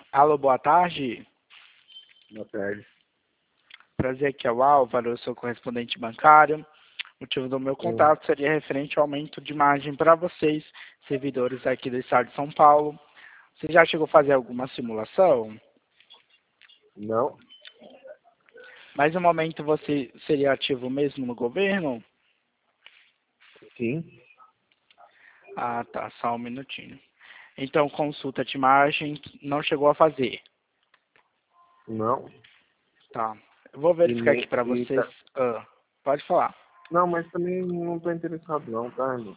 Alô, boa tarde. Boa tarde. Prazer, aqui é o Álvaro, eu sou correspondente bancário. O motivo do meu contato seria referente ao aumento de margem para vocês, servidores aqui do estado de São Paulo. Você já chegou a fazer alguma simulação? Não? Mas no momento você seria ativo mesmo no governo? Sim? Ah, tá, só um minutinho. Então, consulta de margem não chegou a fazer. Não? Tá. Eu vou E verificar aqui nem. para E vocês. tá... Pode falar. Não, mas também não tô interessado não, tá, irmão?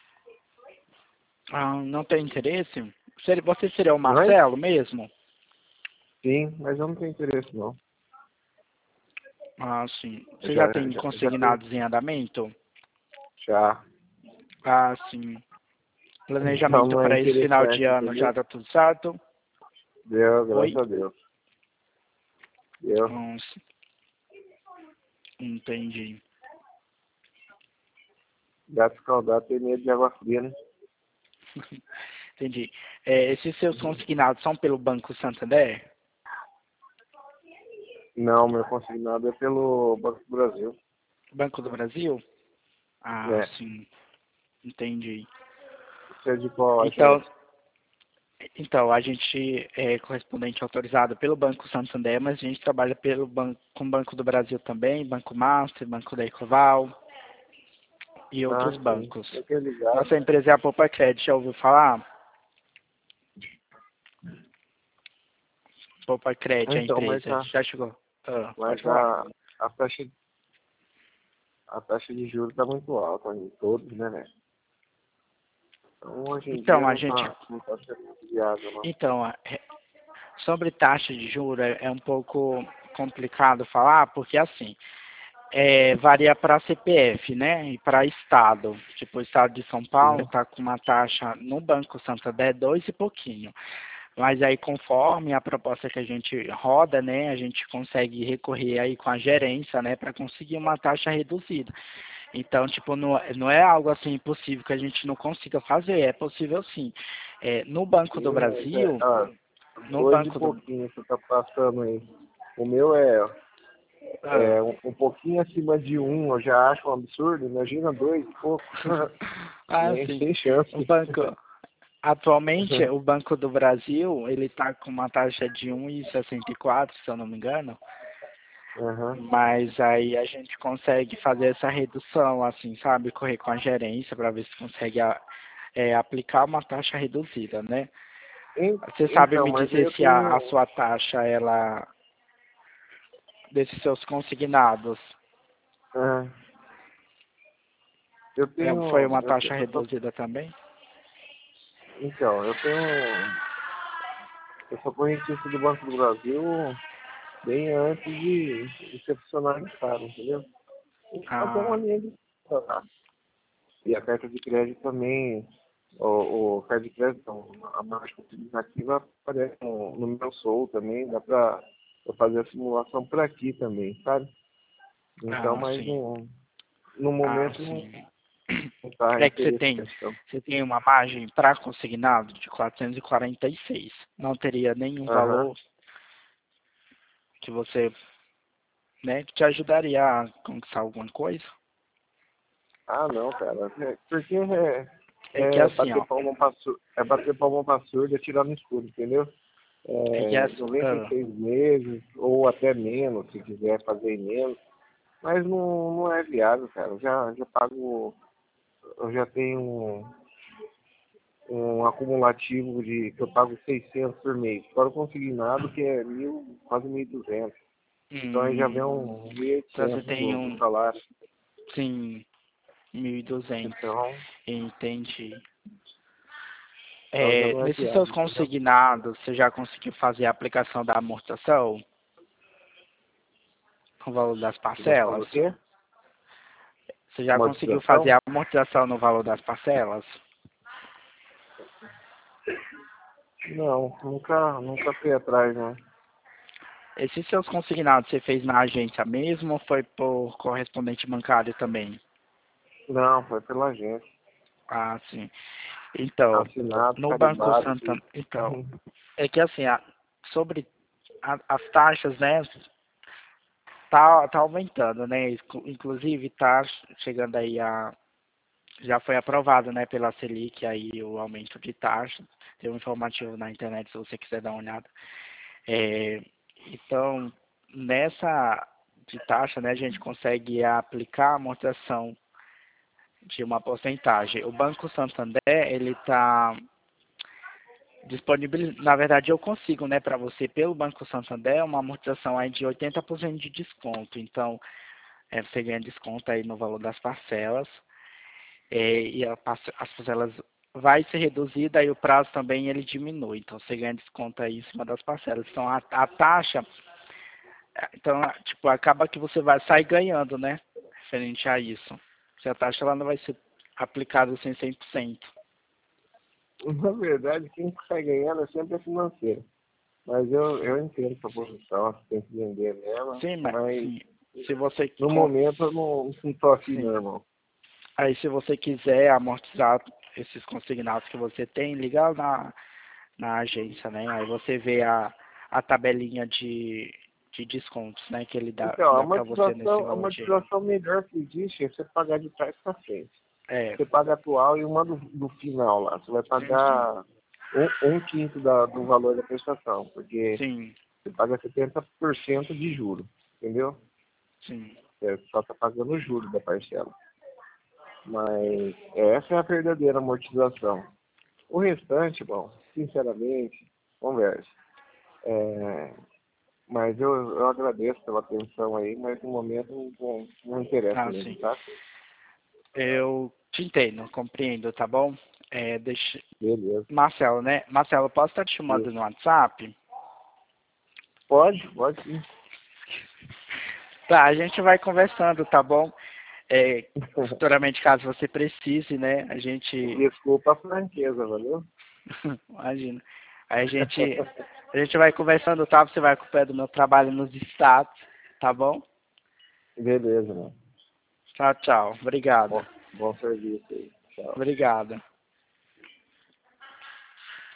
Ah, não tem interesse? Você seria o Oi? Marcelo mesmo? Sim, mas eu não tenho interesse não. Ah, sim. Eu Você já tem já tenho. consignados em andamento? Já. Ah, sim. Então Planejamento não é para esse final de interessante, ano já entendeu? tá tudo certo? Deu, Oi? graças a Deus. Deu. Nossa, entendi. Gato escaldado tem medo de água fria, né? Entendi. Esses seus consignados são pelo Banco Santander? Não, meu consignado é pelo Banco do Brasil. Banco do Brasil? Ah, É. sim. Entendi. Você é de qual Então, agência? então, a gente é correspondente autorizado pelo Banco Santander, mas a gente trabalha com o Banco do Brasil também, Banco Master, Banco da Ecoval e Ah, outros sim. bancos. Eu tô ligado. Nossa empresa é a Poupa Credit, já ouviu falar? Poupa Credit, a Então, empresa. Já chegou? Pode mas falar. a taxa a taxa de juros está muito alta em todos, né, velho? Então, hoje em dia Então, não tá sendo muito viável, não. então, sobre taxa de juros é um pouco complicado falar, porque assim, varia para CPF, né? E para estado. Tipo, o estado de São Paulo Sim. está com uma taxa no Banco Santander 2 e pouquinho. Mas aí, conforme a proposta que a gente roda, né, a gente consegue recorrer aí com a gerência, né, para conseguir uma taxa reduzida. Então, tipo, não é algo assim impossível que a gente não consiga fazer, é possível sim. No Banco do Sim, mas Brasil, no dois e Banco do... pouquinho você tá passando aí. O meu Ah, é um pouquinho acima de um, eu já acho um absurdo. Imagina dois e pouco. ah, Nem sim. sem chance. O banco, atualmente, o Banco do Brasil, ele está com uma taxa de 1,64, se eu não me engano. Uhum. Mas aí a gente consegue fazer essa redução, assim, sabe? Correr com a gerência para ver se consegue aplicar uma taxa reduzida, né? Você sabe Então, me mas aí dizer eu se a tenho. sua taxa, ela, desses seus consignados, ah, eu foi tenho. uma taxa reduzida também? Então, eu sou correntista do Banco do Brasil bem antes de ser funcionário do Estado, entendeu? Até uma Ah, linha de. E a carta de crédito também, o carta de crédito, não, a marca utilizativa aparece no meu Soul também, dá pra eu fazer a simulação por aqui também, sabe? Então, mas sim. no Ah, momento sim. não tá É que interesse em questão. você tem uma margem para consignado de 446. Não teria nenhum Aham. valor que você, né, que te ajudaria a conquistar alguma coisa? Ah, não, cara. Porque É que assim, bater ó, palma pra surdo, é bater palma pra surdo e atirar no escuro, entendeu? é que assim, 96 meses, ou até menos, se quiser fazer em menos. Mas não é viável, cara. Já pago, eu já tenho um acumulativo que eu pago 600 por mês. Fora o consignado, que é quase 1.200. Então aí já vem um mil e então você oitocentos tem do salário. sim, 1.200. Então, Entendi. já não é Nesses seus viável, entendeu? consignados, você já conseguiu fazer a aplicação da amortização com o valor das Se você falou parcelas? o quê? Você já conseguiu fazer Amortização? a amortização no valor das parcelas? Não, nunca fui atrás, não. Esses seus consignados você fez na agência mesmo ou foi por correspondente bancário também? Não, foi pela agência. Ah, sim. Então, Assinado, no Banco carimbado, tudo. Santander, então, é que assim, sobre as taxas, né? Tá aumentando, né? Inclusive tá chegando aí já foi aprovado, né, pela Selic aí o aumento de taxa. Tem um informativo na internet se você quiser dar uma olhada. Então, nessa de taxa, né, a gente consegue aplicar a amortização de uma porcentagem. O Banco Santander, ele está disponível, na verdade eu consigo, né, para você, pelo Banco Santander, uma amortização aí de 80% de desconto. Então, você ganha desconto aí no valor das parcelas, e as parcelas vai ser reduzida e o prazo também ele diminui. Então, você ganha desconto aí em cima das parcelas. Então, a taxa, então, tipo, acaba que você vai sair ganhando, né, referente a isso. Se a taxa ela não vai ser aplicada assim 100%. Na verdade, quem sai ganhando é sempre a financeira. Mas eu entendo essa posição, você tem que vender nela. Sim, mas Mas sim, se você no momento eu não tô afim, sim. não, irmão. Aí se você quiser amortizar esses consignados que você tem, liga na agência, né? Aí você vê a tabelinha de descontos, né? Que ele Então, dá para você nesse a valor de. amortização melhor que existe é você pagar de trás para frente. É, Você paga atual e uma do final lá. Você vai sim, pagar um quinto do valor da prestação, porque sim, você paga 70% de juros, entendeu? sim. Você só está pagando o juro da parcela. Mas essa é a verdadeira amortização. O restante, bom, sinceramente, conversa. Mas eu agradeço pela atenção aí, mas no momento não interessa Ah, mesmo, sim. tá? Eu te entendo, compreendo, tá bom? Deixa. Beleza. Marcelo, né? Marcelo, posso estar te chamando no Isso. WhatsApp? Pode sim. Tá, a gente vai conversando, tá bom? Futuramente, caso você precise, né? A gente. Desculpa a franqueza, valeu? Imagina. Aí a gente vai conversando, tá? Você vai acompanhando o meu trabalho nos estados, tá bom? Beleza, mano. Tchau, tchau. Obrigado. Bom serviço aí. Tchau. Obrigado.